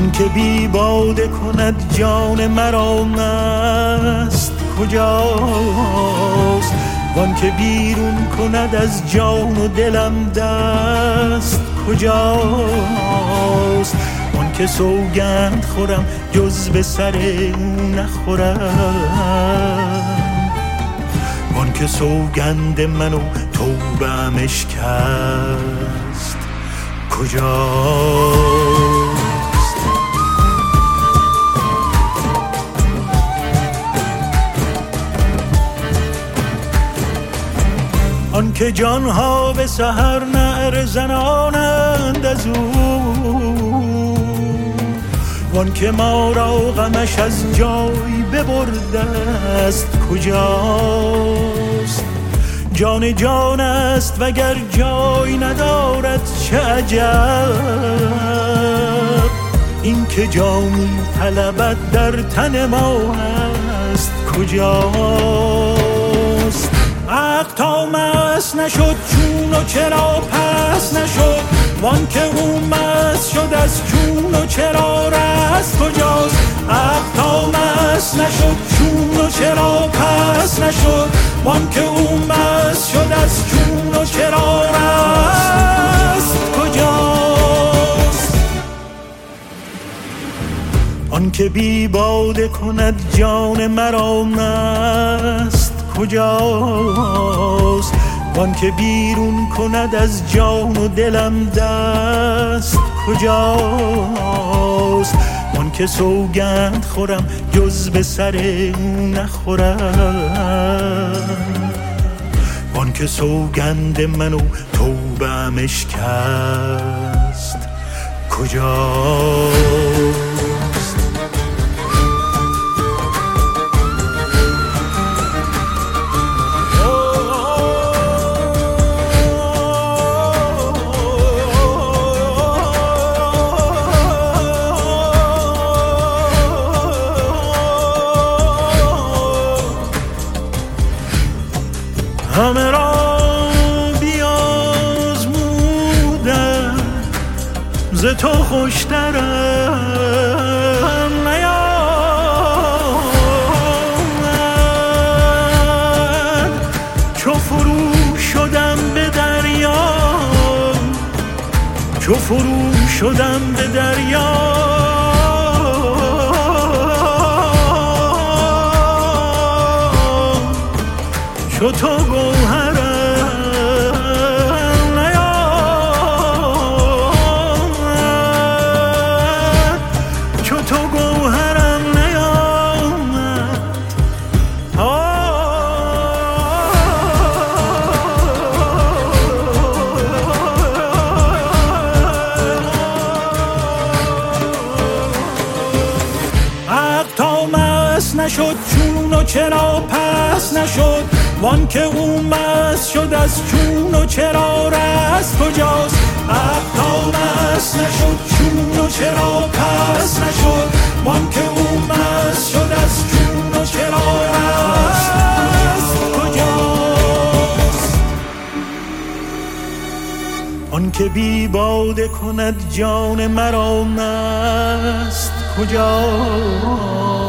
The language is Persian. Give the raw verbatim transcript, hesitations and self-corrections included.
وان که بی باده کند جان مرا مست کجاست؟ وان که بیرون کند از جان و دلم دست کجاست؟ وان که سوگند خورم جز به سر او نخورم، وان که سوگند منو توبه‌ام اشکست کجاست؟ آن که جانها به سحر نعره زنانند از او، وان که ما را غمش از جای ببرده است کجاست؟ جان جان است وگر جای ندارد چه عجب، این که جانی طلبت در تن ما هست کجاست؟ عقل تا مست نشد چون و چرا پس نشد، وان که او مست شد از چون و چرا رست کجاست؟ عقل تا مست نشد چون و چرا پس نشد، وان که او مست شد از چون و چرا رست کجاست؟ آن که بی باده کند جان مرا مست کجاست؟ وان که بیرون کند از جان و دلم دست کجاست؟ وان که سوگند خورم جز به سر او نخورم، وان که سوگند منو توبه‌ام اشکست کجاست؟ همه را بیازمودم ز تو خوشترم نیامد، چو فرو شدم به دریا، چو فرو شدم به دریا، چو تو گوهرم نیامد، چو تو گوهرم نیامد. عقل تا مست نشد چون و چرا پس نشد، وان که او مست شد از چون و چرا رست کجاست؟ عقل تا مست نشد چون و چرا پس نشد، وان که او مست شد از چون و چرا رست کجاست؟ آن که بی باده کند جان مرا مست کجاست؟